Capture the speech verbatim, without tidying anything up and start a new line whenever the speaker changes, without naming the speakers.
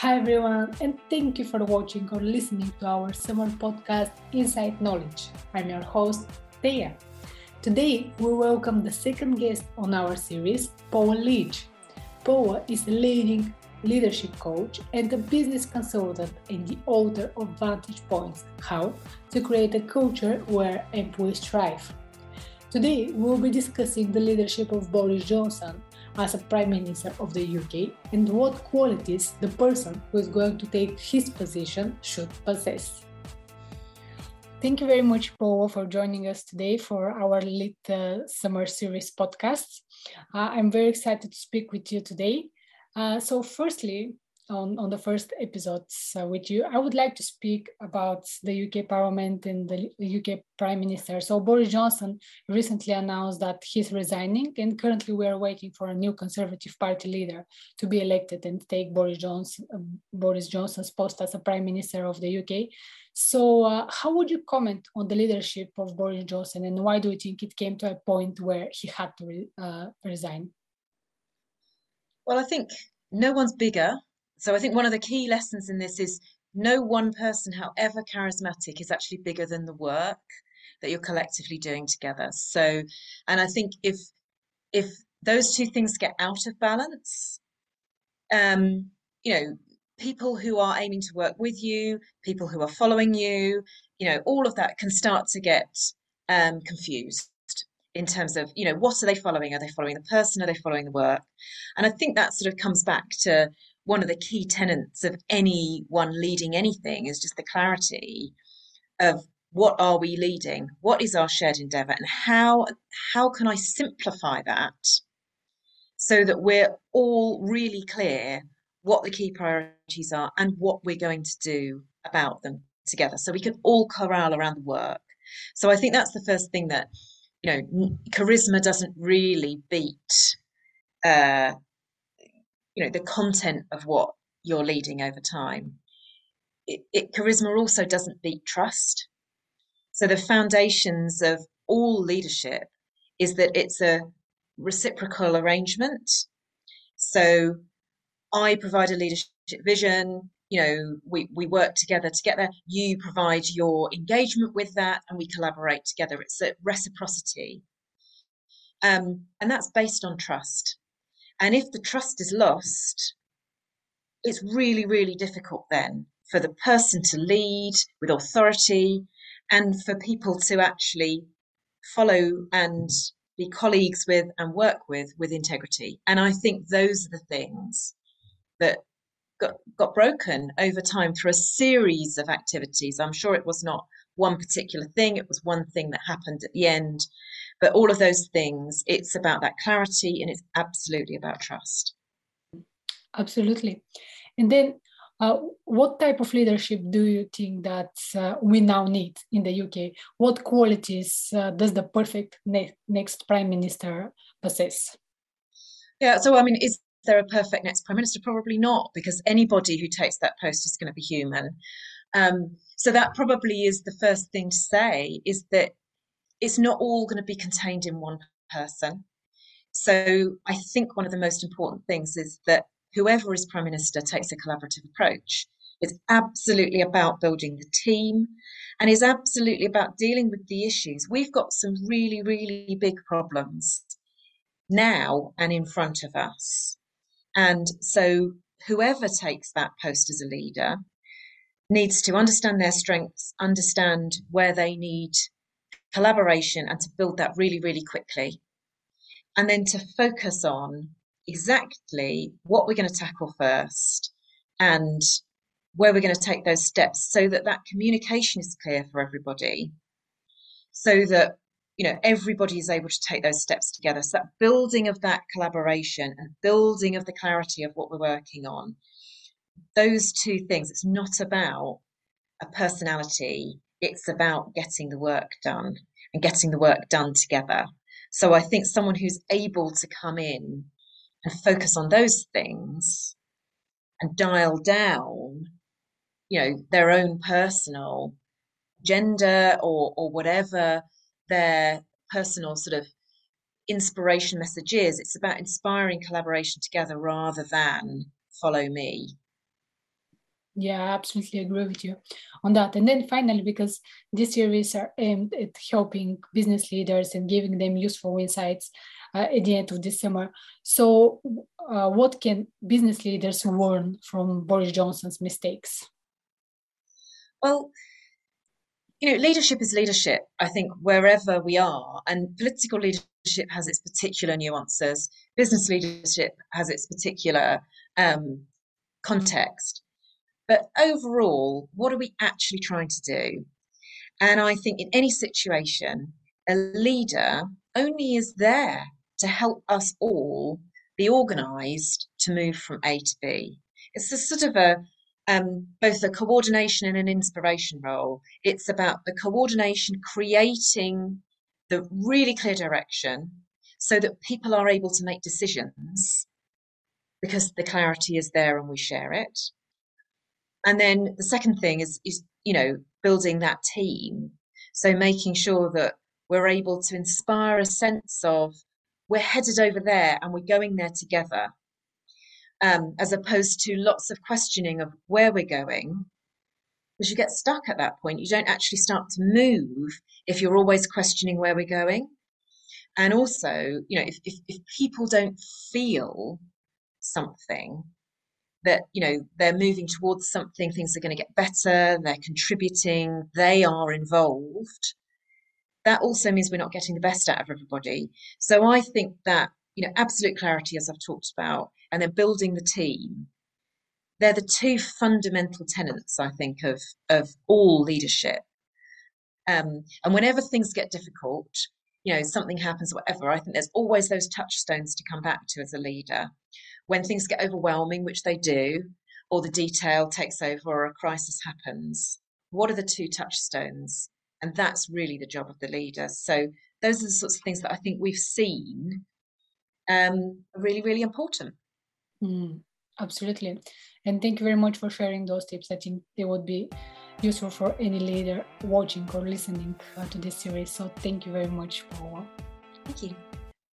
Hi everyone, and thank you for watching or listening to our summer podcast Inside Knowledge. I'm your host, Thea. Today we welcome the second guest on our series, Paul Leach. Paul is a leading leadership coach and a business consultant and the author of Vantage Points, How to Create a Culture Where Employees Thrive. Today we will be discussing the leadership of Boris Johnson as a Prime Minister of the U K and what qualities the person who is going to take his position should possess. Thank you very much, Paul, for joining us today for our Lit uh, Summer Series podcast. Uh, I'm very excited to speak with you today. Uh, so firstly, on, on the first episodes uh, with you, I would like to speak about the U K Parliament and the U K Prime Minister. So Boris Johnson recently announced that he's resigning, and currently we are waiting for a new Conservative Party leader to be elected and take Boris Johnson, uh, Boris Johnson's post as a Prime Minister of the U K. So uh, how would you comment on the leadership of Boris Johnson, and why do you think it came to a point where he had to re- uh, resign?
Well, I think no one's bigger. So I think one of the key lessons in this is no one person, however charismatic, is actually bigger than the work that you're collectively doing together. So, and I think if if those two things get out of balance, um, you know, people who are aiming to work with you, people who are following you, you know, all of that can start to get um, confused in terms of, you know, what are they following? Are they following the person? Are they following the work? And I think that sort of comes back to one of the key tenets of anyone leading anything is just the clarity of what are we leading? What is our shared endeavour? And how how can I simplify that so that we're all really clear what the key priorities are and what we're going to do about them together, so we can all corral around the work. So I think that's the first thing, that you know, charisma doesn't really beat, uh, you know, the content of what you're leading over time. It, it, charisma also doesn't beat trust. So the foundations of all leadership is that it's a reciprocal arrangement. So I provide a leadership vision, you know, we, we work together to get there. You provide your engagement with that and we collaborate together. It's a reciprocity. Um, and that's based on trust. And if the trust is lost, it's really, really difficult then for the person to lead with authority and for people to actually follow and be colleagues with and work with with integrity. And I think those are the things that got, got broken over time through a series of activities. I'm sure it was not one particular thing, it was one thing that happened at the end. But all of those things, it's about that clarity and it's absolutely about trust.
Absolutely. And then uh, what type of leadership do you think that uh, we now need in the U K? What qualities uh, does the perfect ne- next Prime Minister possess?
Yeah, so I mean, is there a perfect next Prime Minister? Probably not, because anybody who takes that post is going to be human. Um, so that probably is the first thing to say, is that it's not all going to be contained in one person. So I think one of the most important things is that whoever is Prime Minister takes a collaborative approach. It's absolutely about building the team and is absolutely about dealing with the issues. We've got some really, really big problems now and in front of us. And so whoever takes that post as a leader needs to understand their strengths, understand where they need collaboration, and to build that really, really quickly. And then to focus on exactly what we're going to tackle first and where we're going to take those steps, so that that communication is clear for everybody, so that, you know, everybody is able to take those steps together. So that building of that collaboration and building of the clarity of what we're working on, those two things, it's not about a personality, it's about getting the work done and getting the work done together. So I think someone who's able to come in and focus on those things and dial down, you know, their own personal agenda or or whatever their personal sort of inspiration message is. It's about inspiring collaboration together rather than follow me.
Yeah, I absolutely agree with you on that. And then finally, because these series are aimed at helping business leaders and giving them useful insights uh, at the end of this summer. So uh, what can business leaders learn from Boris Johnson's mistakes?
Well, you know, leadership is leadership, I think, wherever we are. And political leadership has its particular nuances. Business leadership has its particular um, context. But overall, what are we actually trying to do? And I think in any situation, a leader only is there to help us all be organised to move from A to B. It's a sort of a um, both a coordination and an inspiration role. It's about the coordination, creating the really clear direction so that people are able to make decisions because the clarity is there and we share it. And then the second thing is, is, you know, building that team. So making sure that we're able to inspire a sense of we're headed over there and we're going there together, um, as opposed to lots of questioning of where we're going, because you get stuck at that point. You don't actually start to move if you're always questioning where we're going. And also, you know, if, if, if people don't feel something, that, you know, they're moving towards something, things are going to get better, they're contributing, they are involved, that also means we're not getting the best out of everybody. So I think that, you know, absolute clarity, as I've talked about, and then building the team, they're the two fundamental tenets, I think, of of all leadership. Um, and whenever things get difficult, you know, something happens, whatever, I think there's always those touchstones to come back to as a leader. When things get overwhelming, which they do, or the detail takes over or a crisis happens, what are the two touchstones? And that's really the job of the leader. So those are the sorts of things that I think we've seen um, are really, really important.
Mm, absolutely. And thank you very much for sharing those tips. I think they would be useful for any leader watching or listening uh, to this series. So thank you very much for
Thank you.